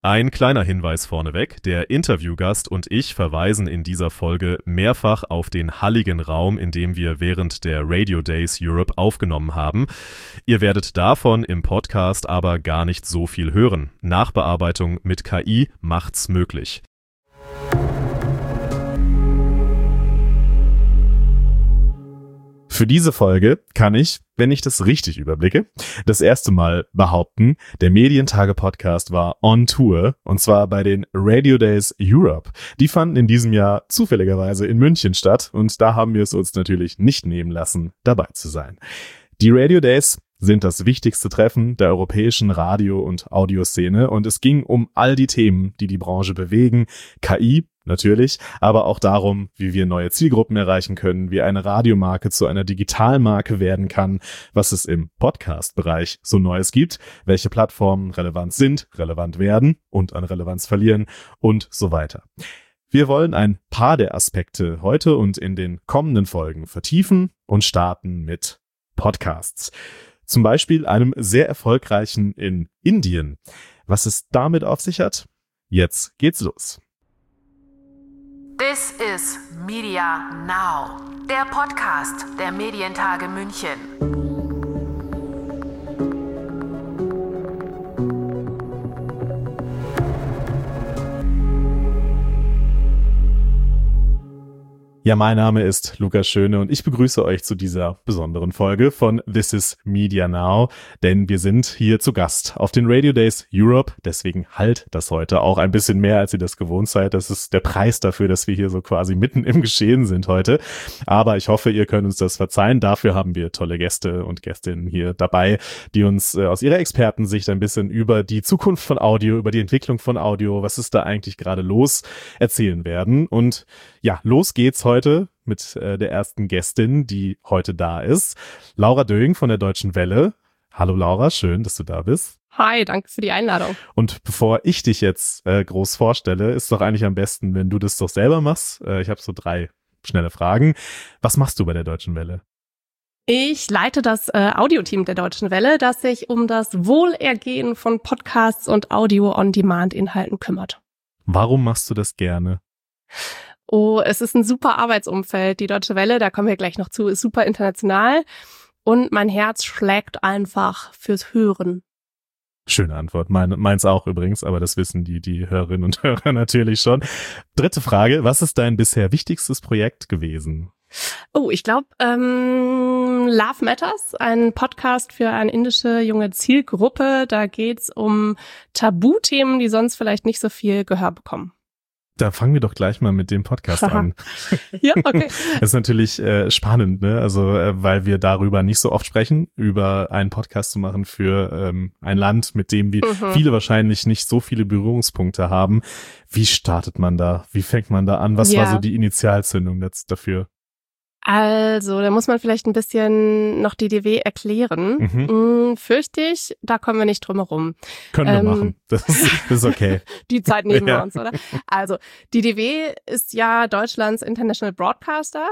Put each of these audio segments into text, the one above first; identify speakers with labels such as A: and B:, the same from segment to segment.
A: Ein kleiner Hinweis vorneweg, der Interviewgast und ich verweisen in dieser Folge mehrfach auf den halligen Raum, in dem wir während der Radio Days Europe aufgenommen haben. Ihr werdet davon im Podcast aber gar nicht so viel hören. Nachbearbeitung mit KI macht's möglich. Für diese Folge kann ich, wenn ich das richtig überblicke, das erste Mal behaupten, der Medientage-Podcast war on Tour, und zwar bei den Radio Days Europe. Die fanden in diesem Jahr zufälligerweise in München statt und da haben wir es uns natürlich nicht nehmen lassen, dabei zu sein. Die Radio Days sind das wichtigste Treffen der europäischen Radio- und Audioszene und es ging um all die Themen, die die Branche bewegen, KI natürlich, aber auch darum, wie wir neue Zielgruppen erreichen können, wie eine Radiomarke zu einer Digitalmarke werden kann, was es im Podcast-Bereich so Neues gibt, welche Plattformen relevant sind, relevant werden und an Relevanz verlieren und so weiter. Wir wollen ein paar der Aspekte heute und in den kommenden Folgen vertiefen und starten mit Podcasts. Zum Beispiel einem sehr erfolgreichen in Indien. Was es damit auf sich hat? Jetzt geht's los.
B: This is Media Now, der Podcast der Medientage München.
A: Ja, mein Name ist Lukas Schöne und ich begrüße euch zu dieser besonderen Folge von This is Media Now, denn wir sind hier zu Gast auf den Radio Days Europe, deswegen halt das heute auch ein bisschen mehr, als ihr das gewohnt seid. Das ist der Preis dafür, dass wir hier so quasi mitten im Geschehen sind heute, aber ich hoffe, ihr könnt uns das verzeihen. Dafür haben wir tolle Gäste und Gästinnen hier dabei, die uns aus ihrer Expertensicht ein bisschen über die Zukunft von Audio, über die Entwicklung von Audio, was ist da eigentlich gerade los, erzählen werden. Und ja, los geht's heute mit der ersten Gästin, die heute da ist. Laura Döing von der Deutschen Welle. Hallo Laura, schön, dass du da bist.
C: Hi, danke für die Einladung.
A: Und bevor ich dich jetzt groß vorstelle, ist doch eigentlich am besten, wenn du das doch selber machst. Ich habe so 3 schnelle Fragen. Was machst du bei der Deutschen Welle?
C: Ich leite das Audioteam der Deutschen Welle, das sich um das Wohlergehen von Podcasts und Audio-on-Demand-Inhalten kümmert.
A: Warum machst du das gerne?
C: Oh, es ist ein super Arbeitsumfeld. Die Deutsche Welle, da kommen wir gleich noch zu, ist super international und mein Herz schlägt einfach fürs Hören.
A: Schöne Antwort. Meins auch übrigens, aber das wissen die Hörerinnen und Hörer natürlich schon. 3. Frage, was ist dein bisher wichtigstes Projekt gewesen?
C: Oh, ich glaube, Love Matters, ein Podcast für eine indische junge Zielgruppe. Da geht's um Tabuthemen, die sonst vielleicht nicht so viel Gehör bekommen.
A: Da fangen wir doch gleich mal mit dem Podcast an.
C: Ja, okay.
A: Das ist natürlich spannend, ne? Also weil wir darüber nicht so oft sprechen, über einen Podcast zu machen für ein Land, mit dem viele wahrscheinlich nicht so viele Berührungspunkte haben. Wie startet man da? Wie fängt man da an? Was war so die Initialzündung dafür?
C: Also, da muss man vielleicht ein bisschen noch die DW erklären. Fürchte ich, da kommen wir nicht drum herum.
A: Können wir machen. Das ist okay.
C: Die Zeit nehmen wir uns, oder? Also, die DW ist ja Deutschlands International Broadcaster.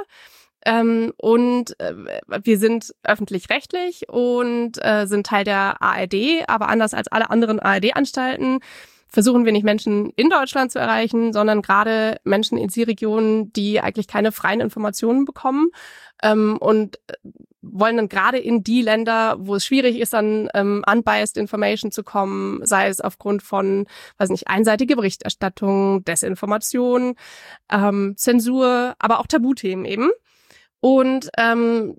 C: Und wir sind öffentlich-rechtlich und sind Teil der ARD, aber anders als alle anderen ARD-Anstalten versuchen wir nicht Menschen in Deutschland zu erreichen, sondern gerade Menschen in Zielregionen, die eigentlich keine freien Informationen bekommen und wollen dann gerade in die Länder, wo es schwierig ist, dann unbiased Information zu kommen, sei es aufgrund von, einseitige Berichterstattung, Desinformation, Zensur, aber auch Tabuthemen eben. Und wenn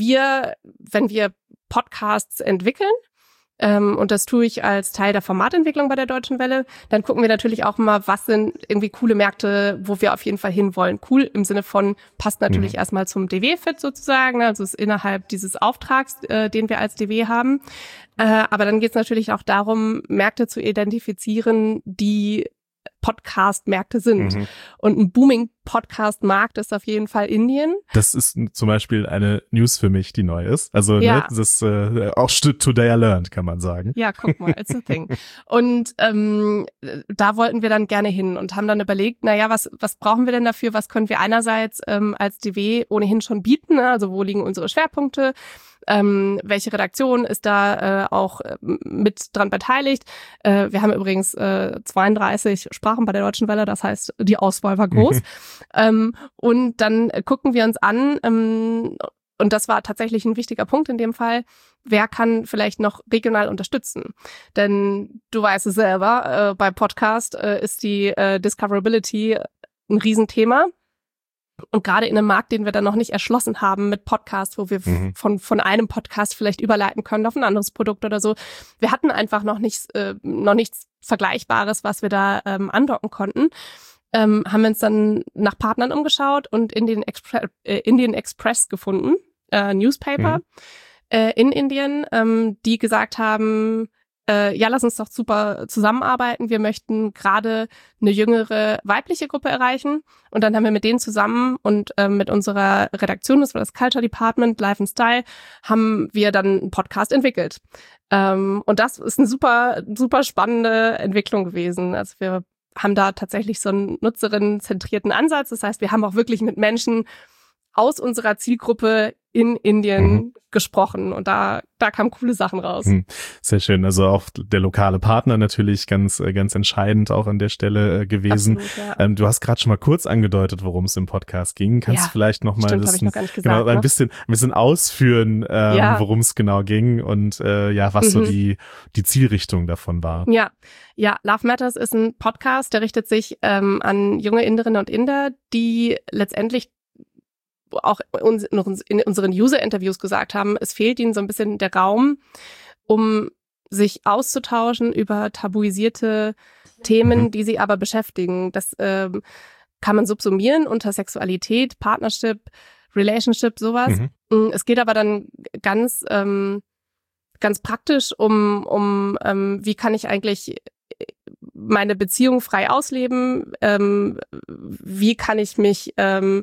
C: wir Podcasts entwickeln, und das tue ich als Teil der Formatentwicklung bei der Deutschen Welle, dann gucken wir natürlich auch mal, was sind irgendwie coole Märkte, wo wir auf jeden Fall hinwollen. Cool im Sinne von, passt natürlich erstmal zum DW-Fit sozusagen, also ist innerhalb dieses Auftrags, den wir als DW haben. Aber dann geht es natürlich auch darum, Märkte zu identifizieren, die Podcast-Märkte sind. Und ein Booming Podcast-Markt ist auf jeden Fall Indien.
A: Das ist zum Beispiel eine News für mich, die neu ist. Also
C: Ja.
A: das ist auch today I learned, kann man sagen.
C: Ja, guck mal, it's a thing. Und da wollten wir dann gerne hin und haben dann überlegt, naja, was brauchen wir denn dafür? Was können wir einerseits als DW ohnehin schon bieten? Ne? Also wo liegen unsere Schwerpunkte? Welche Redaktion ist da auch mit dran beteiligt? Wir haben übrigens 32 Sprachen bei der Deutschen Welle, das heißt, die Auswahl war groß. Und dann gucken wir uns an, und das war tatsächlich ein wichtiger Punkt in dem Fall, wer kann vielleicht noch regional unterstützen? Denn du weißt es selber, bei Podcast ist die Discoverability ein Riesenthema. Und gerade in einem Markt, den wir dann noch nicht erschlossen haben mit Podcasts, wo wir von einem Podcast vielleicht überleiten können auf ein anderes Produkt oder so. Wir hatten einfach noch nichts Vergleichbares, was wir da andocken konnten. Haben wir uns dann nach Partnern umgeschaut und Indian Express gefunden, Newspaper in Indien, die gesagt haben, ja, lass uns doch super zusammenarbeiten. Wir möchten gerade eine jüngere weibliche Gruppe erreichen. Und dann haben wir mit denen zusammen und mit unserer Redaktion, das war das Culture Department, Life and Style, haben wir dann einen Podcast entwickelt. Und das ist eine super, super spannende Entwicklung gewesen. Also wir haben da tatsächlich so einen nutzerinnenzentrierten Ansatz. Das heißt, wir haben auch wirklich mit Menschen aus unserer Zielgruppe in Indien gesprochen und da kamen coole Sachen raus.
A: Sehr schön. Also auch der lokale Partner natürlich ganz entscheidend auch an der Stelle gewesen.
C: Absolut, ja.
A: Du hast gerade schon mal kurz angedeutet, worum es im Podcast ging. Kannst du vielleicht noch mal
C: das
A: ein bisschen ausführen, worum es genau ging und was so die Zielrichtung davon war?
C: Ja, Love Matters ist ein Podcast, der richtet sich an junge Inderinnen und Inder, die letztendlich auch in unseren User-Interviews gesagt haben, es fehlt ihnen so ein bisschen der Raum, um sich auszutauschen über tabuisierte Themen, die sie aber beschäftigen. Das kann man subsumieren unter Sexualität, Partnership, Relationship, sowas. Es geht aber dann ganz praktisch um wie kann ich eigentlich meine Beziehung frei ausleben, wie kann ich mich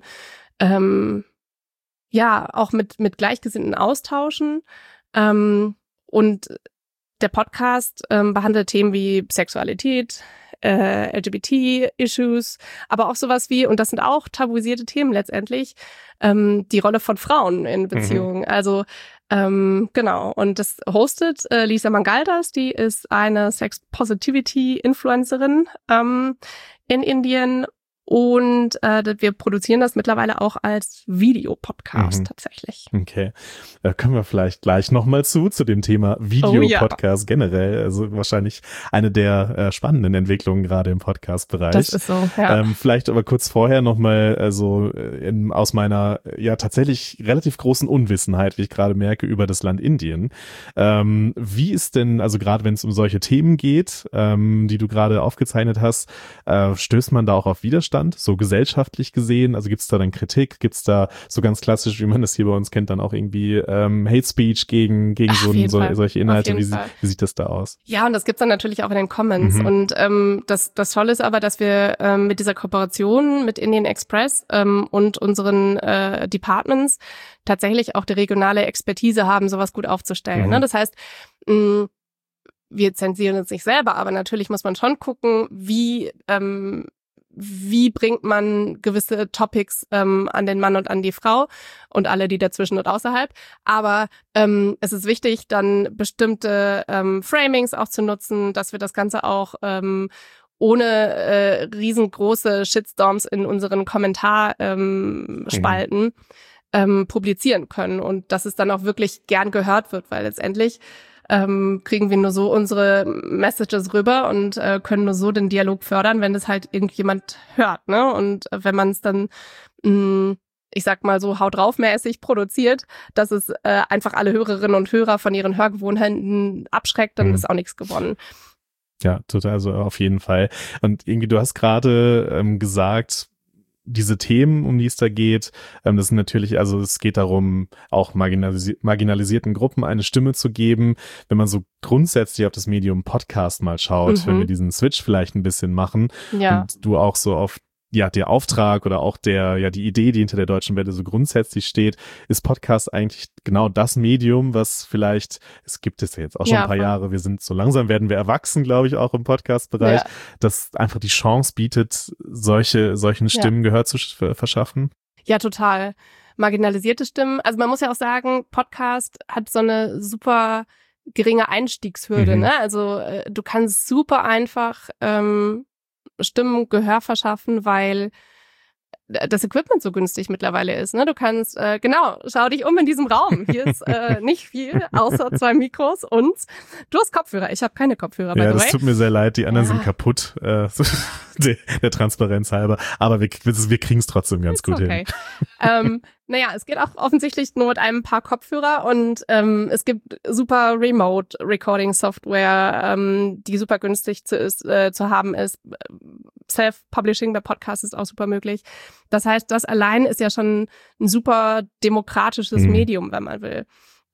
C: auch mit Gleichgesinnten austauschen. Und der Podcast behandelt Themen wie Sexualität, LGBT-Issues, aber auch sowas wie, und das sind auch tabuisierte Themen letztendlich, die Rolle von Frauen in Beziehungen. Also genau. Und das hostet Lisa Mangaldas, die ist eine Sex-Positivity-Influencerin in Indien. Und wir produzieren das mittlerweile auch als Videopodcast tatsächlich.
A: Okay. Kommen wir vielleicht gleich nochmal zu dem Thema Videopodcast generell. Also wahrscheinlich eine der spannenden Entwicklungen gerade im Podcast-Bereich.
C: Das ist so, ja.
A: Vielleicht aber kurz vorher nochmal aus meiner tatsächlich relativ großen Unwissenheit, wie ich gerade merke, über das Land Indien. Wie ist denn, also gerade wenn es um solche Themen geht, die du gerade aufgezeichnet hast, stößt man da auch auf Widerstand? So gesellschaftlich gesehen, also gibt es da dann Kritik, gibt es da so ganz klassisch, wie man das hier bei uns kennt, dann auch irgendwie Hate Speech gegen solche Inhalte, wie sieht das da aus?
C: Ja, und das gibt's dann natürlich auch in den Comments und das Tolle ist aber, dass wir mit dieser Kooperation mit Indian Express und unseren Departments tatsächlich auch die regionale Expertise haben, sowas gut aufzustellen. Ne? Das heißt, wir zensieren uns nicht selber, aber natürlich muss man schon gucken, wie bringt man gewisse Topics an den Mann und an die Frau und alle, die dazwischen und außerhalb. Aber es ist wichtig, dann bestimmte Framings auch zu nutzen, dass wir das Ganze auch ohne riesengroße Shitstorms in unseren Kommentarspalten publizieren können. Und dass es dann auch wirklich gern gehört wird, weil letztendlich kriegen wir nur so unsere Messages rüber und können nur so den Dialog fördern, wenn das halt irgendjemand hört, ne? Und wenn man es dann, ich sag mal so, haut draufmäßig produziert, dass es einfach alle Hörerinnen und Hörer von ihren Hörgewohnheiten abschreckt, dann ist auch nichts gewonnen.
A: Ja, total, also auf jeden Fall. Und irgendwie, du hast gerade gesagt, diese Themen, um die es da geht, das sind natürlich, also es geht darum, auch marginalisierten Gruppen eine Stimme zu geben. Wenn man so grundsätzlich auf das Medium Podcast mal schaut, wenn wir diesen Switch vielleicht ein bisschen machen und du auch so auf der Auftrag oder auch die Idee, die hinter der Deutschen Welle so grundsätzlich steht, ist Podcast eigentlich genau das Medium, was vielleicht, es gibt es ja jetzt auch schon ein paar Jahre, so langsam werden wir erwachsen, glaube ich, auch im Podcast-Bereich, das einfach die Chance bietet, solchen Stimmen Gehör zu verschaffen.
C: Ja, total. Marginalisierte Stimmen. Also man muss ja auch sagen, Podcast hat so eine super geringe Einstiegshürde, ne? Also du kannst super einfach Stimmen Gehör verschaffen, weil das Equipment so günstig mittlerweile ist. Ne? Du kannst, schau dich um in diesem Raum. Hier ist nicht viel, außer 2 Mikros und du hast Kopfhörer. Ich habe keine Kopfhörer, by the way.
A: Ja, das tut mir sehr leid. Die anderen sind kaputt, der Transparenz halber. Aber wir kriegen es trotzdem ganz gut hin.
C: Es geht auch offensichtlich nur mit einem paar Kopfhörer und es gibt super Remote-Recording-Software, die super günstig zu haben ist. Self-Publishing bei Podcasts ist auch super möglich. Das heißt, das allein ist ja schon ein super demokratisches Medium, wenn man will.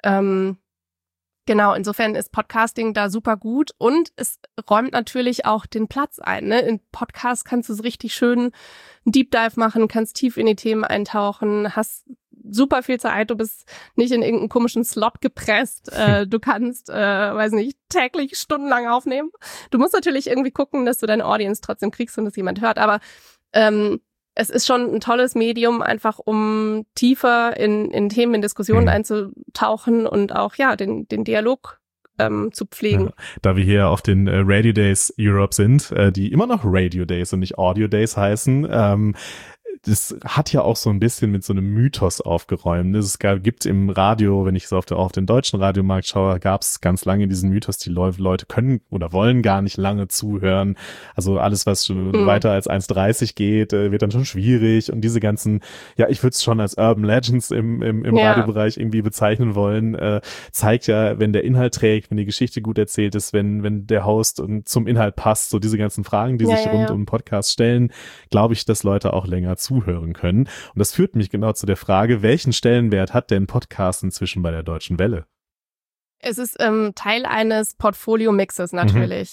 C: Insofern ist Podcasting da super gut und es räumt natürlich auch den Platz ein. Ne? In Podcasts kannst du so richtig schön einen Deep Dive machen, kannst tief in die Themen eintauchen, hast super viel Zeit, du bist nicht in irgendeinen komischen Slot gepresst, du kannst, täglich stundenlang aufnehmen. Du musst natürlich irgendwie gucken, dass du deine Audience trotzdem kriegst und dass jemand hört, aber es ist schon ein tolles Medium, einfach um tiefer in Themen, in Diskussionen einzutauchen und auch den Dialog zu pflegen.
A: Ja, da wir hier auf den Radio Days Europe sind, die immer noch Radio Days und nicht Audio Days heißen, das hat ja auch so ein bisschen mit so einem Mythos aufgeräumt. Es gibt im Radio, wenn ich so auf den deutschen Radiomarkt schaue, gab es ganz lange diesen Mythos, die Leute können oder wollen gar nicht lange zuhören. Also alles, was weiter als 1,30 geht, wird dann schon schwierig. Und diese ganzen, ich würde es schon als Urban Legends im Radiobereich irgendwie bezeichnen wollen, zeigt ja, wenn der Inhalt trägt, wenn die Geschichte gut erzählt ist, wenn der Host zum Inhalt passt, so diese ganzen Fragen, die sich rund um den Podcast stellen, glaube ich, dass Leute auch länger zuhören können. Und das führt mich genau zu der Frage, welchen Stellenwert hat denn Podcast inzwischen bei der Deutschen Welle?
C: Es ist Teil eines Portfolio-Mixes natürlich.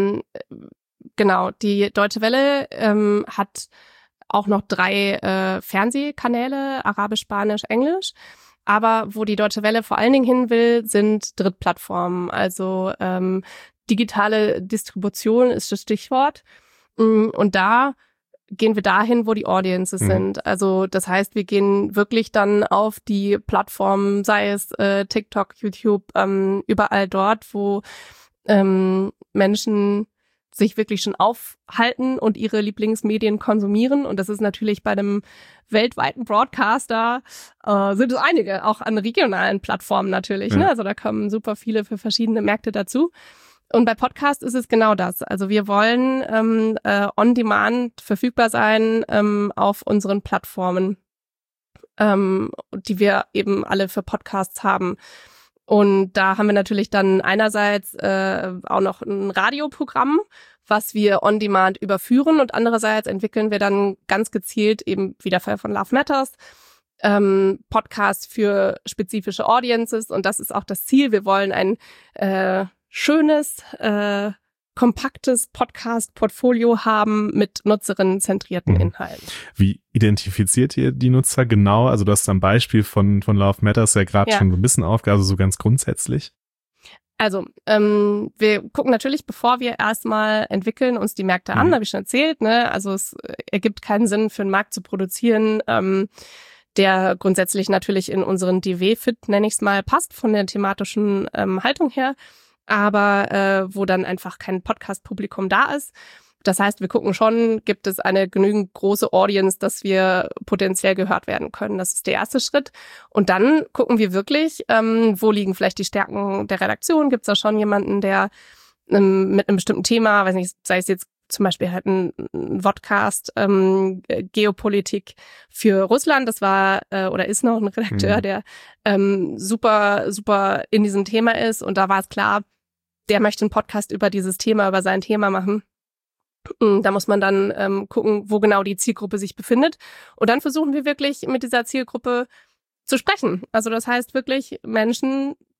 C: Die Deutsche Welle hat auch noch 3 Fernsehkanäle, Arabisch, Spanisch, Englisch. Aber wo die Deutsche Welle vor allen Dingen hin will, sind Drittplattformen. Also digitale Distribution ist das Stichwort. Und da gehen wir dahin, wo die Audiences sind. Also das heißt, wir gehen wirklich dann auf die Plattformen, sei es TikTok, YouTube, überall dort, wo Menschen sich wirklich schon aufhalten und ihre Lieblingsmedien konsumieren. Und das ist natürlich bei einem weltweiten Broadcaster, sind es einige, auch an regionalen Plattformen natürlich. Ne? Also da kommen super viele für verschiedene Märkte dazu. Und bei Podcast ist es genau das. Also wir wollen on demand verfügbar sein auf unseren Plattformen, die wir eben alle für Podcasts haben. Und da haben wir natürlich dann einerseits auch noch ein Radioprogramm, was wir on demand überführen, und andererseits entwickeln wir dann ganz gezielt eben wie der Fall von Love Matters Podcasts für spezifische Audiences, und das ist auch das Ziel. Wir wollen ein schönes, kompaktes Podcast-Portfolio haben mit nutzerinnenzentrierten Inhalten.
A: Wie identifiziert ihr die Nutzer genau? Also du hast am Beispiel von Love Matters ja gerade schon so ein bisschen aufgearbeitet, so ganz grundsätzlich.
C: Also wir gucken natürlich, bevor wir erstmal entwickeln, uns die Märkte an, habe ich schon erzählt. Ne? Also es ergibt keinen Sinn, für einen Markt zu produzieren, der grundsätzlich natürlich in unseren DW-Fit, nenne ich es mal, passt von der thematischen Haltung her, aber wo dann einfach kein Podcast-Publikum da ist. Das heißt, wir gucken schon, gibt es eine genügend große Audience, dass wir potenziell gehört werden können. Das ist der erste Schritt. Und dann gucken wir wirklich, wo liegen vielleicht die Stärken der Redaktion. Gibt es da schon jemanden, der mit einem bestimmten Thema, weiß nicht, sei es jetzt zum Beispiel halt ein Vodcast, Geopolitik für Russland. Das war oder ist noch ein Redakteur, der super, super in diesem Thema ist. Und da war es klar, der möchte einen Podcast über dieses Thema, über sein Thema machen. Da muss man dann gucken, wo genau die Zielgruppe sich befindet. Und dann versuchen wir wirklich mit dieser Zielgruppe zu sprechen. Also das heißt wirklich Menschen,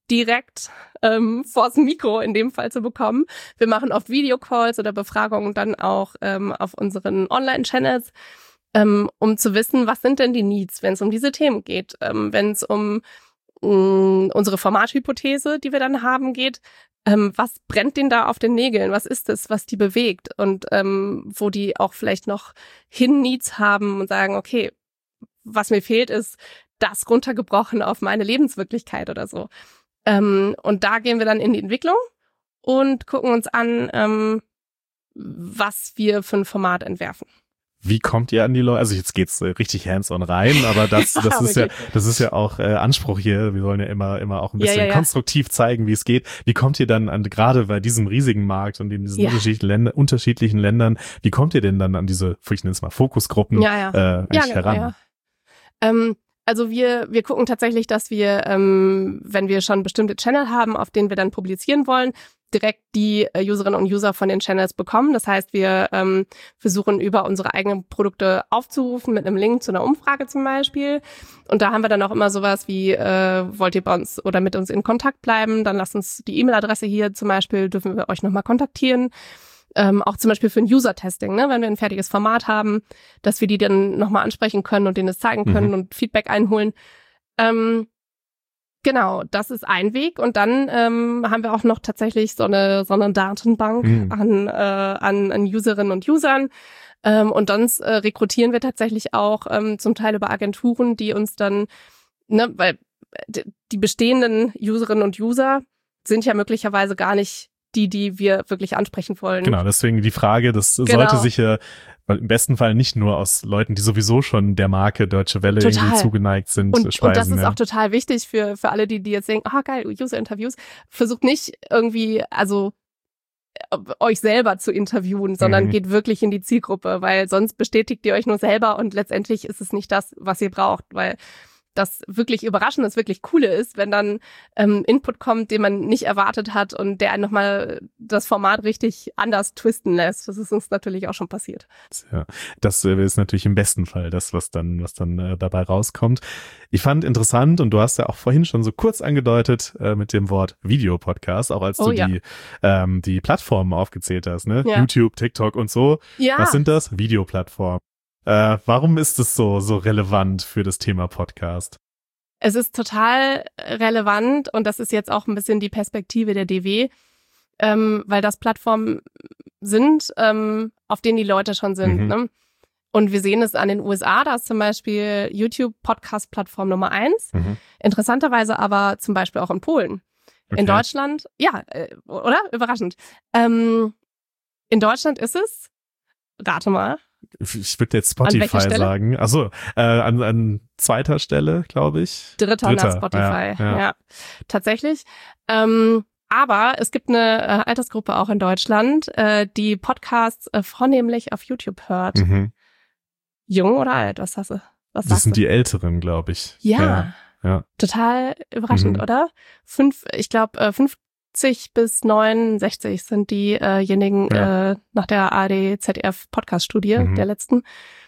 C: direkt vors Mikro in dem Fall zu bekommen. Wir machen oft Videocalls oder Befragungen dann auch auf unseren Online-Channels, um zu wissen, was sind denn die Needs, wenn es um diese Themen geht, wenn es um unsere Formathypothese, die wir dann haben, geht. Was brennt denen da auf den Nägeln? Was ist es, was die bewegt? Und wo die auch vielleicht noch Needs haben und sagen, okay, was mir fehlt, ist das runtergebrochen auf meine Lebenswirklichkeit oder so. Und da gehen wir dann in die Entwicklung und gucken uns an, was wir für ein Format entwerfen.
A: Wie kommt ihr an die Leute? Also jetzt geht's richtig hands-on rein, aber das ist ja auch Anspruch hier. Wir sollen ja immer auch ein bisschen konstruktiv zeigen, wie es geht. Wie kommt ihr dann an, gerade bei diesem riesigen Markt und in diesen unterschiedlichen Ländern, wie kommt ihr denn dann an diese, ich nenne es mal Fokusgruppen, heran?
C: Ja. Also wir gucken tatsächlich, dass wir, wenn wir schon bestimmte Channel haben, auf denen wir dann publizieren wollen, direkt die Userinnen und User von den Channels bekommen. Das heißt, wir versuchen über unsere eigenen Produkte aufzurufen mit einem Link zu einer Umfrage zum Beispiel. Und da haben wir dann auch immer sowas wie, wollt ihr bei uns oder mit uns in Kontakt bleiben? Dann lasst uns die E-Mail-Adresse hier zum Beispiel, dürfen wir euch nochmal kontaktieren. Auch zum Beispiel für ein User-Testing, ne? Wenn wir ein fertiges Format haben, dass wir die dann nochmal ansprechen können und denen es zeigen können und Feedback einholen. Genau, das ist ein Weg. Und dann haben wir auch noch tatsächlich so eine Datenbank an Userinnen und Usern. Und dann rekrutieren wir tatsächlich auch zum Teil über Agenturen, die uns dann, ne, weil die bestehenden Userinnen und User sind ja möglicherweise gar nicht die wir wirklich ansprechen wollen.
A: Genau, deswegen die Frage, das sollte sich ja im besten Fall nicht nur aus Leuten, die sowieso schon der Marke Deutsche Welle irgendwie zugeneigt sind, speisen.
C: Und das ist auch total wichtig für alle, die jetzt denken, geil, User-Interviews. Versucht nicht irgendwie, also euch selber zu interviewen, sondern geht wirklich in die Zielgruppe, weil sonst bestätigt ihr euch nur selber und letztendlich ist es nicht das, was ihr braucht, weil das wirklich Überraschende, das wirklich Coole ist, wenn dann Input kommt, den man nicht erwartet hat und der einen nochmal das Format richtig anders twisten lässt. Das ist uns natürlich auch schon passiert.
A: Ja, das ist natürlich im besten Fall das, was dann dabei rauskommt. Ich fand interessant, und du hast ja auch vorhin schon so kurz angedeutet mit dem Wort Videopodcast, auch als du die Plattformen aufgezählt hast, ne? Ja. YouTube, TikTok und so. Ja. Was sind das? Videoplattformen. Warum ist es so relevant für das Thema Podcast?
C: Es ist total relevant und das ist jetzt auch ein bisschen die Perspektive der DW, weil das Plattformen sind, auf denen die Leute schon sind. Ne? Und wir sehen es an den USA, da ist zum Beispiel YouTube Podcast-Plattform Nummer 1. Interessanterweise aber zum Beispiel auch in Polen. Okay. In Deutschland, oder? Überraschend. In Deutschland ist es, rate mal.
A: Ich würde jetzt Spotify sagen. Achso, an zweiter Stelle, glaube ich.
C: Dritter nach Spotify, ja. Tatsächlich. Aber es gibt eine Altersgruppe auch in Deutschland, die Podcasts vornehmlich auf YouTube hört. Jung oder alt? Was sagst du?
A: Das sind die Älteren, glaube ich.
C: Ja. Total überraschend, oder? 50 bis 69 sind diejenigen nach der ARD-ZDF-Podcast-Studie der letzten,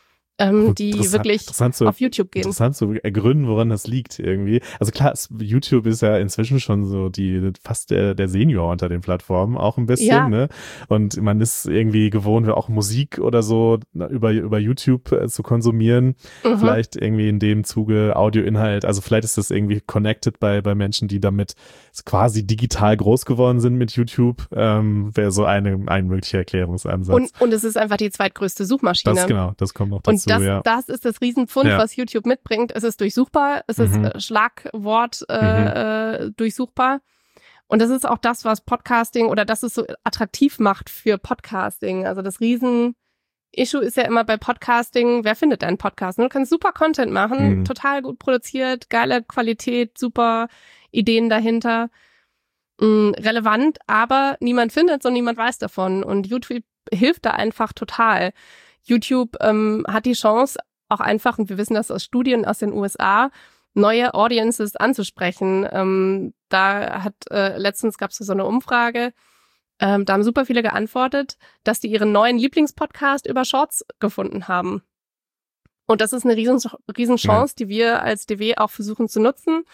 C: die wirklich auf YouTube gehen.
A: Interessant zu ergründen, woran das liegt irgendwie. Also klar, YouTube ist ja inzwischen schon so fast der Senior unter den Plattformen, auch ein bisschen, ne? Und man ist irgendwie gewohnt, auch Musik oder so über YouTube zu konsumieren. Vielleicht irgendwie in dem Zuge Audioinhalt. Also vielleicht ist das irgendwie connected bei Menschen, die damit quasi digital groß geworden sind mit YouTube. Wäre so ein möglicher Erklärungsansatz.
C: Und es ist einfach die zweitgrößte Suchmaschine.
A: Das kommt noch dazu.
C: Und das ist das Riesenpfund, was YouTube mitbringt. Es ist durchsuchbar, es ist Schlagwort durchsuchbar. Und das ist auch das, was Podcasting oder das es so attraktiv macht für Podcasting. Also das Riesen-Issue ist ja immer bei Podcasting, wer findet einen Podcast? Du kannst super Content machen, total gut produziert, geile Qualität, super Ideen dahinter, relevant, aber niemand findet es und niemand weiß davon. Und YouTube hilft da einfach total. YouTube hat die Chance, auch einfach, und wir wissen das aus Studien aus den USA, neue Audiences anzusprechen. Letztens gab es so eine Umfrage, da haben super viele geantwortet, dass die ihren neuen Lieblingspodcast über Shorts gefunden haben. Und das ist eine riesen Chance, die wir als DW auch versuchen zu nutzen,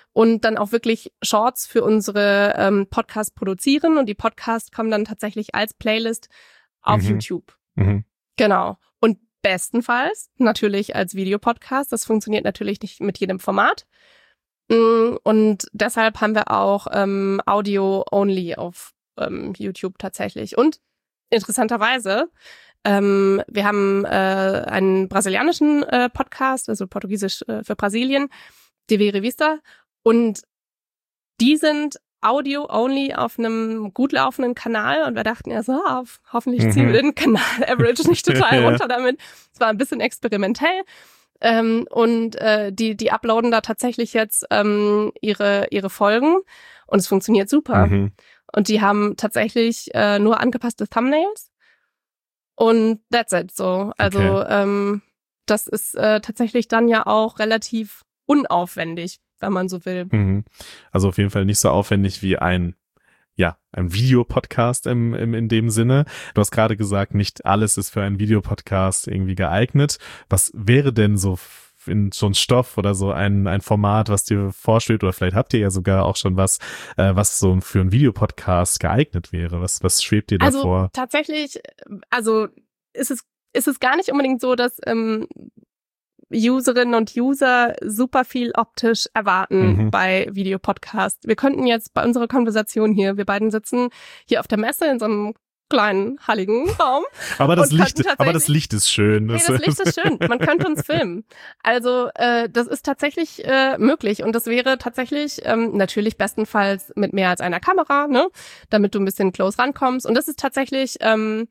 C: und dann auch wirklich Shorts für unsere Podcasts produzieren und die Podcasts kommen dann tatsächlich als Playlist auf YouTube. Genau. Und bestenfalls natürlich als Videopodcast. Das funktioniert natürlich nicht mit jedem Format. Und deshalb haben wir auch Audio-only auf YouTube tatsächlich. Und interessanterweise, wir haben einen brasilianischen Podcast, also Portugiesisch für Brasilien, TV Revista. Und die sind Audio-only auf einem gut laufenden Kanal. Und wir dachten ja so, hoffentlich ziehen wir den Kanal-Average nicht total runter damit. Es war ein bisschen experimentell. Und die uploaden da tatsächlich jetzt ihre Folgen und es funktioniert super. Und die haben tatsächlich nur angepasste Thumbnails und that's it so. Also das ist tatsächlich dann ja auch relativ unaufwendig, wenn man so will.
A: Also auf jeden Fall nicht so aufwendig wie ein Videopodcast in dem Sinne. Du hast gerade gesagt, nicht alles ist für einen Videopodcast irgendwie geeignet. Was wäre denn so ein Stoff oder so ein Format, was dir vorschwebt, oder vielleicht habt ihr ja sogar auch schon was so für einen Videopodcast geeignet wäre? Was schwebt dir da vor?
C: Also tatsächlich, ist es gar nicht unbedingt so, dass Userinnen und User super viel optisch erwarten bei Videopodcasts. Wir könnten jetzt bei unserer Konversation hier, wir beiden sitzen hier auf der Messe in so einem kleinen, halligen Raum.
A: Aber das Licht ist schön.
C: Nee, das Licht ist schön. Man könnte uns filmen. Also das ist tatsächlich möglich und das wäre tatsächlich natürlich bestenfalls mit mehr als einer Kamera, ne, damit du ein bisschen close rankommst. Und das ist tatsächlich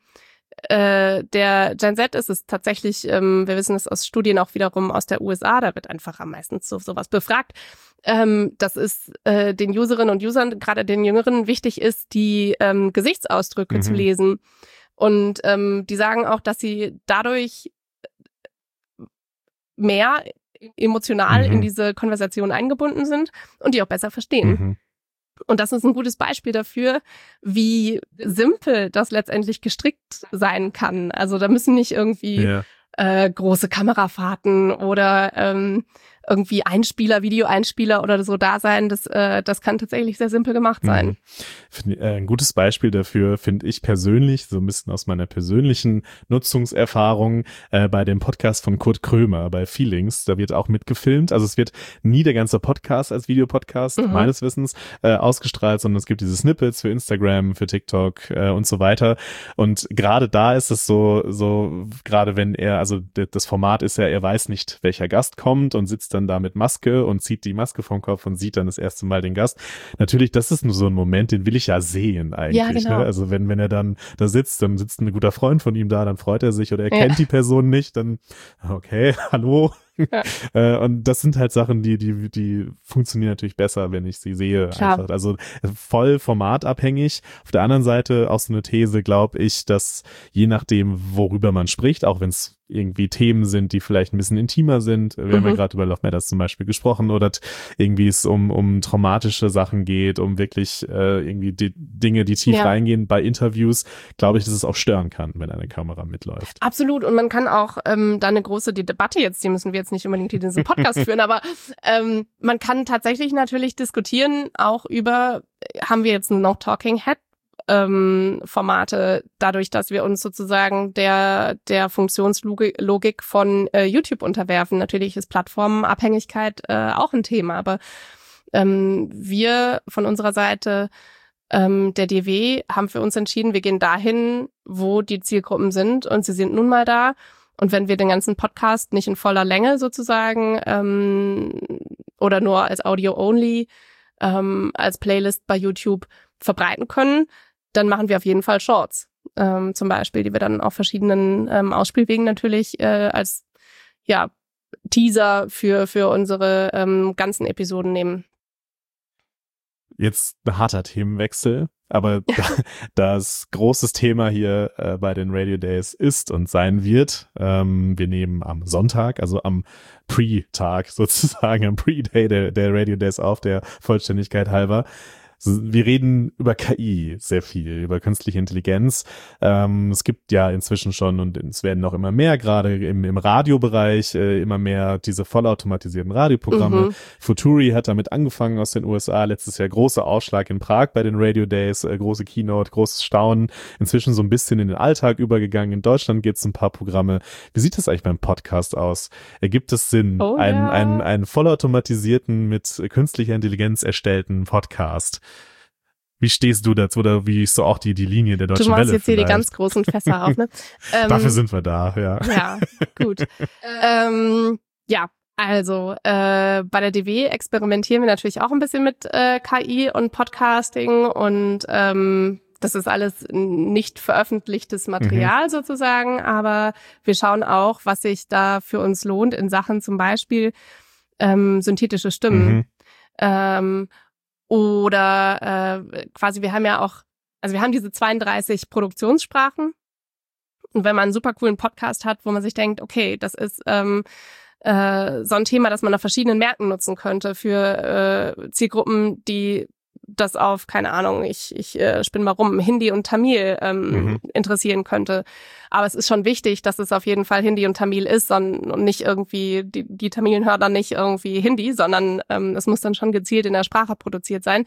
C: der Gen Z ist es tatsächlich, wir wissen es aus Studien auch wiederum aus der USA, da wird einfach am meisten zu sowas befragt, dass es den Userinnen und Usern, gerade den Jüngeren, wichtig ist, die Gesichtsausdrücke zu lesen. Und die sagen auch, dass sie dadurch mehr emotional in diese Konversation eingebunden sind und die auch besser verstehen. Und das ist ein gutes Beispiel dafür, wie simpel das letztendlich gestrickt sein kann. Also da müssen nicht irgendwie große Kamerafahrten oder irgendwie Videoeinspieler oder so da sein. Das kann tatsächlich sehr simpel gemacht sein.
A: Ein gutes Beispiel dafür finde ich persönlich, so ein bisschen aus meiner persönlichen Nutzungserfahrung, bei dem Podcast von Kurt Krömer bei Feelings. Da wird auch mitgefilmt. Also es wird nie der ganze Podcast als Videopodcast meines Wissens ausgestrahlt, sondern es gibt diese Snippets für Instagram, für TikTok und so weiter. Und gerade da ist es so gerade wenn das Format ist ja, er weiß nicht, welcher Gast kommt und sitzt dann da mit Maske und zieht die Maske vom Kopf und sieht dann das erste Mal den Gast. Natürlich, das ist nur so ein Moment, den will ich ja sehen eigentlich.
C: Ja, genau.
A: Ne? Also wenn er dann da sitzt, dann sitzt ein guter Freund von ihm da, dann freut er sich oder er kennt die Person nicht, dann okay, hallo. Ja. Und das sind halt Sachen, die funktionieren natürlich besser, wenn ich sie sehe.
C: Klar.
A: Einfach. Also voll formatabhängig. Auf der anderen Seite auch so eine These, glaube ich, dass je nachdem, worüber man spricht, auch wenn es irgendwie Themen sind, die vielleicht ein bisschen intimer sind. Wir haben ja gerade über Love Matters zum Beispiel gesprochen oder irgendwie es um traumatische Sachen geht, um wirklich irgendwie die Dinge, die tief reingehen bei Interviews, glaube ich, dass es auch stören kann, wenn eine Kamera mitläuft.
C: Absolut. Und man kann auch da eine große Debatte die müssen wir jetzt nicht unbedingt in diesem Podcast führen, aber man kann tatsächlich natürlich diskutieren, auch über, haben wir jetzt noch Talking Head Formate, dadurch, dass wir uns sozusagen der Funktionslogik von YouTube unterwerfen. Natürlich ist Plattformenabhängigkeit auch ein Thema, aber wir von unserer Seite, der DW, haben für uns entschieden, wir gehen dahin, wo die Zielgruppen sind und sie sind nun mal da. Und wenn wir den ganzen Podcast nicht in voller Länge sozusagen oder nur als Audio-only als Playlist bei YouTube verbreiten können, dann machen wir auf jeden Fall Shorts, zum Beispiel, die wir dann auf verschiedenen Ausspielwegen natürlich als Teaser für unsere ganzen Episoden nehmen.
A: Jetzt ein harter Themenwechsel, aber das großes Thema hier bei den Radio Days ist und sein wird, wir nehmen am Sonntag, also am Pre-Tag sozusagen, am Pre-Day der Radio Days auf, der Vollständigkeit halber. wir reden über KI sehr viel, über künstliche Intelligenz. Es gibt ja inzwischen schon, und es werden noch immer mehr, gerade im Radiobereich, immer mehr diese vollautomatisierten Radioprogramme. Futuri hat damit angefangen aus den USA, letztes Jahr großer Ausschlag in Prag bei den Radio Days, große Keynote, großes Staunen, inzwischen so ein bisschen in den Alltag übergegangen. In Deutschland gibt es ein paar Programme. Wie sieht das eigentlich beim Podcast aus? Ergibt es Sinn, einen vollautomatisierten, mit künstlicher Intelligenz erstellten Podcast? Wie stehst du dazu oder wie ist so auch die Linie der Deutschen Welle?
C: Du machst jetzt hier die ganz großen Fässer auf, ne?
A: Dafür sind wir da, ja.
C: Ja, gut. Ja, also bei der DW experimentieren wir natürlich auch ein bisschen mit KI und Podcasting und das ist alles nicht veröffentlichtes Material sozusagen, aber wir schauen auch, was sich da für uns lohnt in Sachen zum Beispiel synthetische Stimmen. Oder quasi, wir haben ja auch, also wir haben diese 32 Produktionssprachen und wenn man einen super coolen Podcast hat, wo man sich denkt, okay, das ist so ein Thema, das man auf verschiedenen Märkten nutzen könnte für Zielgruppen, die das auf, keine Ahnung, ich spinne mal rum, Hindi und Tamil interessieren könnte. Aber es ist schon wichtig, dass es auf jeden Fall Hindi und Tamil ist und nicht irgendwie, die Tamilen hören dann nicht irgendwie Hindi, sondern es muss dann schon gezielt in der Sprache produziert sein.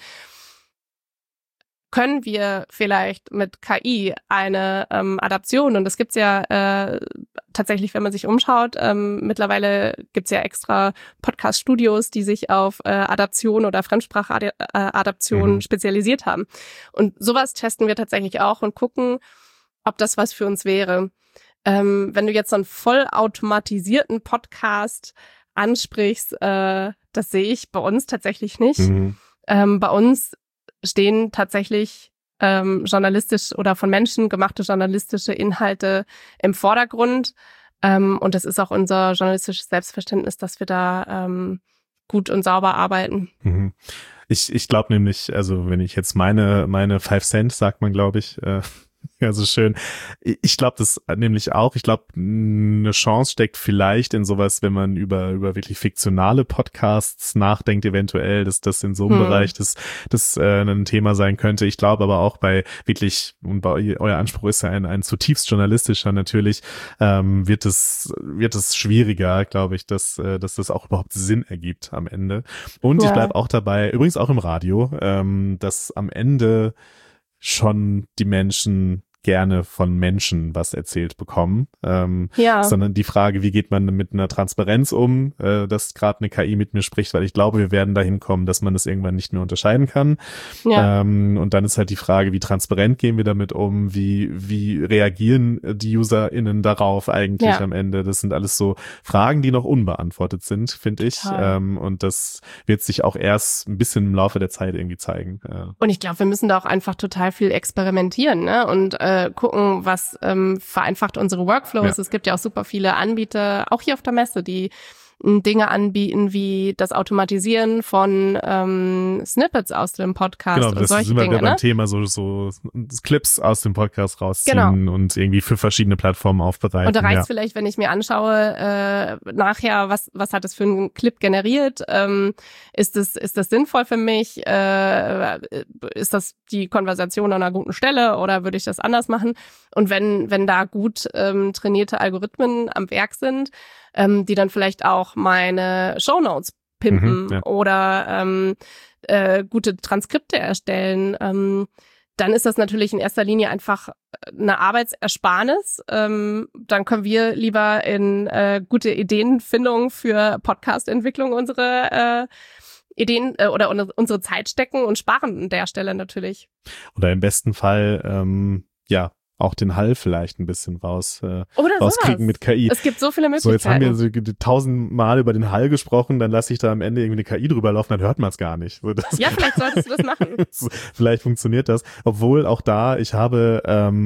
C: Können wir vielleicht mit KI eine Adaption, und das gibt's ja tatsächlich, wenn man sich umschaut, mittlerweile gibt's ja extra Podcast-Studios, die sich auf Adaption oder Fremdsprachadaption spezialisiert haben. Und sowas testen wir tatsächlich auch und gucken, ob das was für uns wäre. Wenn du jetzt so einen vollautomatisierten Podcast ansprichst, das sehe ich bei uns tatsächlich nicht. Bei uns stehen tatsächlich journalistisch oder von Menschen gemachte journalistische Inhalte im Vordergrund. Und das ist auch unser journalistisches Selbstverständnis, dass wir da gut und sauber arbeiten.
A: Ich glaube nämlich, also wenn ich jetzt meine 5 Cent, sagt man, glaube ich, ja, so schön. Ich glaube das nämlich auch. Ich glaube, eine Chance steckt vielleicht in sowas, wenn man über wirklich fiktionale Podcasts nachdenkt, eventuell, dass das in so einem Bereich das ein Thema sein könnte. Ich glaube aber auch bei wirklich, und euer Anspruch ist ja ein zutiefst journalistischer natürlich, wird es schwieriger, glaube ich, dass das auch überhaupt Sinn ergibt am Ende. Und ich bleibe auch dabei, übrigens auch im Radio, dass am Ende schon die Menschen gerne von Menschen was erzählt bekommen, sondern die Frage, wie geht man mit einer Transparenz um, dass gerade eine KI mit mir spricht, weil ich glaube, wir werden dahin kommen, dass man das irgendwann nicht mehr unterscheiden kann. Und dann ist halt die Frage, wie transparent gehen wir damit um, wie reagieren die UserInnen darauf eigentlich am Ende. Das sind alles so Fragen, die noch unbeantwortet sind, finde ich. Und das wird sich auch erst ein bisschen im Laufe der Zeit irgendwie zeigen.
C: Und ich glaube, wir müssen da auch einfach total viel experimentieren, ne? Und gucken, was vereinfacht unsere Workflows. Es gibt ja auch super viele Anbieter, auch hier auf der Messe, die Dinge anbieten, wie das Automatisieren von Snippets aus dem Podcast und solche Dinge. Genau, das sind wir wieder beim
A: Thema, so Clips aus dem Podcast rausziehen und irgendwie für verschiedene Plattformen aufbereiten.
C: Und da reicht vielleicht, wenn ich mir anschaue, nachher, was hat es für einen Clip generiert? Ist das sinnvoll für mich? Ist das die Konversation an einer guten Stelle oder würde ich das anders machen? Und wenn da gut trainierte Algorithmen am Werk sind, die dann vielleicht auch meine Shownotes pimpen oder gute Transkripte erstellen, dann ist das natürlich in erster Linie einfach eine Arbeitsersparnis. Dann können wir lieber in gute Ideenfindung für Podcast-Entwicklung unsere Ideen oder unsere Zeit stecken und sparen an der Stelle natürlich.
A: Oder im besten Fall, auch den Hall vielleicht ein bisschen rauskriegen mit KI.
C: Es gibt so viele Möglichkeiten.
A: So, jetzt haben wir so 1000-mal über den Hall gesprochen, dann lasse ich da am Ende irgendwie eine KI drüber laufen, dann hört man es gar nicht. So,
C: vielleicht solltest du das machen.
A: Vielleicht funktioniert das. Obwohl auch da, ich habe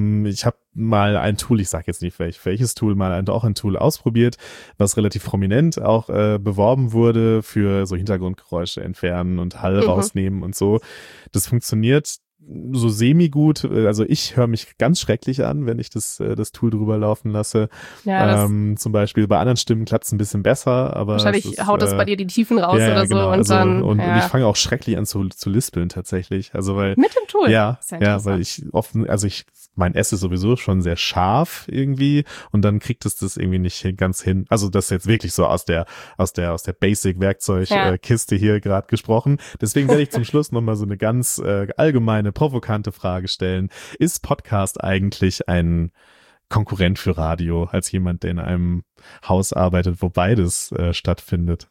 A: mal ein Tool, ich sage jetzt nicht welches Tool, auch ein Tool ausprobiert, was relativ prominent auch beworben wurde für so Hintergrundgeräusche entfernen und Hall rausnehmen und so. Das funktioniert so semi-gut. Also ich höre mich ganz schrecklich an, wenn ich das Tool drüber laufen lasse.
C: Ja,
A: Zum Beispiel bei anderen Stimmen klappt es ein bisschen besser, aber
C: wahrscheinlich haut das bei dir die Tiefen raus oder so.
A: Genau.
C: Und
A: also,
C: dann,
A: und ich fange auch schrecklich an zu lispeln tatsächlich. Also weil
C: mit dem Tool?
A: ja, weil mein S ist sowieso schon sehr scharf irgendwie und dann kriegt es das irgendwie nicht ganz hin. Also das ist jetzt wirklich so aus der Basic-Werkzeug-Kiste hier gerade gesprochen. Deswegen werde ich zum Schluss nochmal so eine ganz allgemeine, provokante Frage stellen. Ist Podcast eigentlich ein Konkurrent für Radio als jemand, der in einem Haus arbeitet, wo beides stattfindet?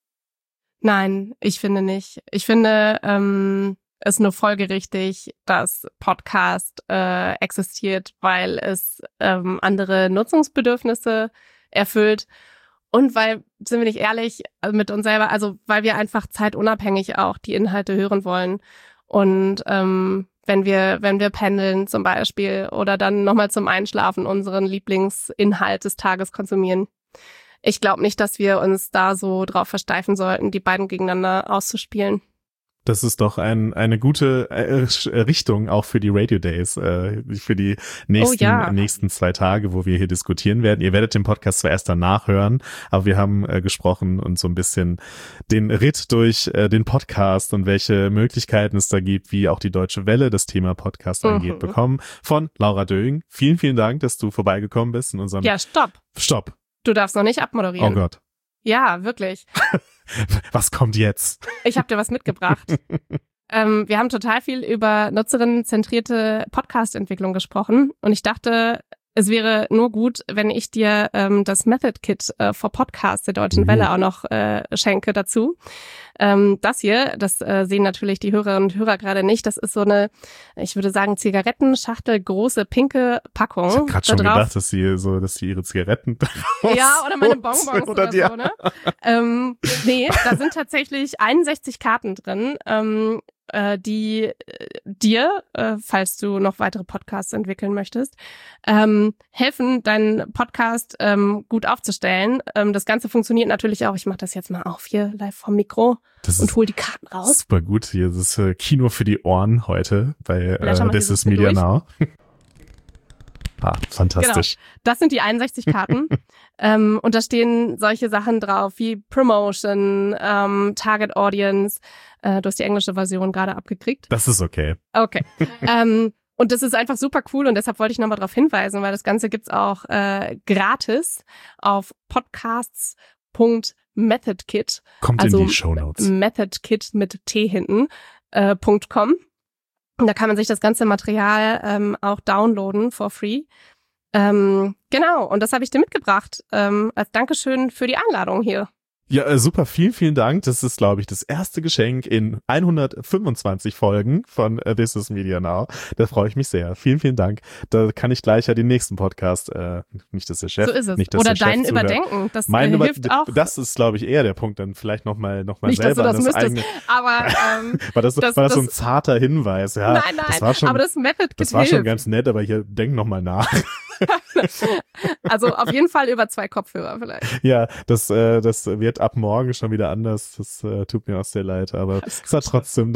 C: Nein, ich finde nicht. Ich finde, ist nur folgerichtig, dass Podcast existiert, weil es andere Nutzungsbedürfnisse erfüllt und weil, sind wir nicht ehrlich, mit uns selber, also weil wir einfach zeitunabhängig auch die Inhalte hören wollen und wenn wir pendeln zum Beispiel oder dann nochmal zum Einschlafen unseren Lieblingsinhalt des Tages konsumieren. Ich glaube nicht, dass wir uns da so drauf versteifen sollten, die beiden gegeneinander auszuspielen.
A: Das ist doch eine gute Richtung auch für die Radio Days, für die nächsten 2 Tage, wo wir hier diskutieren werden. Ihr werdet den Podcast zwar erst danach hören, aber wir haben gesprochen und so ein bisschen den Ritt durch den Podcast und welche Möglichkeiten es da gibt, wie auch die Deutsche Welle das Thema Podcast angeht, bekommen von Laura Döing. Vielen, vielen Dank, dass du vorbeigekommen bist in unserem...
C: Ja, stopp. Du darfst noch nicht abmoderieren.
A: Oh Gott.
C: Ja, wirklich.
A: Was kommt jetzt?
C: Ich habe dir was mitgebracht. Wir haben total viel über nutzerinnenzentrierte Podcast-Entwicklung gesprochen und ich dachte, es wäre nur gut, wenn ich dir das Method Kit for Podcasts der Deutschen Welle auch noch schenke dazu. Das hier, das sehen natürlich die Hörerinnen und Hörer gerade nicht, das ist so eine, ich würde sagen, Zigarettenschachtel, große pinke Packung.
A: Ich habe gerade schon gedacht, dass sie ihre Zigaretten
C: ja, oder meine Bonbons oder so, ne? Nee, da sind tatsächlich 61 Karten drin, die dir, falls du noch weitere Podcasts entwickeln möchtest, helfen, deinen Podcast gut aufzustellen. Das Ganze funktioniert natürlich auch, ich mache das jetzt mal auf hier live vom Mikro und hol die Karten raus.
A: Super gut, hier ist Kino für die Ohren heute bei This is Media Now. Fantastisch.
C: Genau. Das sind die 61 Karten. Und da stehen solche Sachen drauf wie Promotion, Target Audience. Du hast die englische Version gerade abgekriegt.
A: Das ist okay.
C: Okay. Und das ist einfach super cool und deshalb wollte ich nochmal darauf hinweisen, weil das Ganze gibt's auch gratis auf podcasts.methodkit.
A: Kommt in die Shownotes.
C: Methodkit mit T hinten, .com. Da kann man sich das ganze Material auch downloaden for free. Genau, und das habe ich dir mitgebracht als Dankeschön für die Einladung hier.
A: Ja, super, vielen, vielen Dank. Das ist, glaube ich, das erste Geschenk in 125 Folgen von This is Media Now. Da freue ich mich sehr. Vielen, vielen Dank. Da kann ich gleich ja den nächsten Podcast, nicht dass der Chef,
C: so ist es.
A: nicht dass
C: oder
A: der
C: deinen
A: Chef
C: überdenken, das hilft auch.
A: Das ist, glaube ich, eher der Punkt, dann vielleicht noch mal
C: nicht,
A: selber
C: dass du das
A: an das
C: müsstest,
A: eigene.
C: aber
A: war das so ein zarter Hinweis? Ja,
C: nein,
A: das war schon,
C: aber das Method Kit
A: das war
C: hilft.
A: schon ganz nett, aber hier denk noch mal nach.
C: Also auf jeden Fall über 2 Kopfhörer vielleicht.
A: Ja, das wird ab morgen schon wieder anders. Das tut mir auch sehr leid, aber es hat trotzdem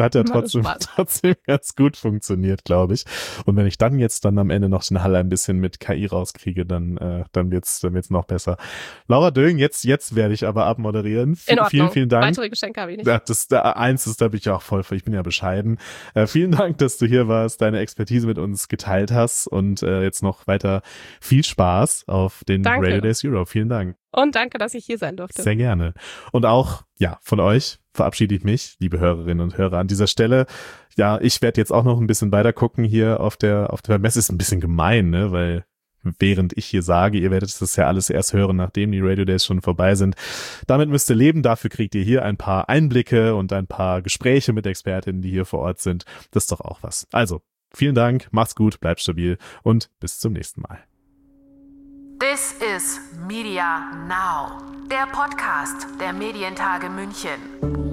A: ganz gut funktioniert, glaube ich. Und wenn ich dann am Ende noch den Hall ein bisschen mit KI rauskriege, dann wird's noch besser. Laura Döing, jetzt werde ich aber abmoderieren.
C: In Ordnung.
A: Vielen, vielen Dank.
C: Weitere Geschenke habe ich nicht.
A: Da bin ich auch voll für. Ich bin ja bescheiden. Vielen Dank, dass du hier warst, deine Expertise mit uns geteilt hast und jetzt noch weiter viel Spaß auf den Radio Days Europe. Vielen Dank.
C: Und danke, dass ich hier sein durfte.
A: Sehr gerne. Und auch, ja, von euch verabschiede ich mich, liebe Hörerinnen und Hörer, an dieser Stelle. Ja, ich werde jetzt auch noch ein bisschen weiter gucken hier auf der Messe. Ist ein bisschen gemein, ne, weil während ich hier sage, ihr werdet das ja alles erst hören, nachdem die Radio Days schon vorbei sind. Damit müsst ihr leben. Dafür kriegt ihr hier ein paar Einblicke und ein paar Gespräche mit Expertinnen, die hier vor Ort sind. Das ist doch auch was. Also, vielen Dank, macht's gut, bleibt stabil und bis zum nächsten Mal.
B: This is Media Now, der Podcast der Medientage München.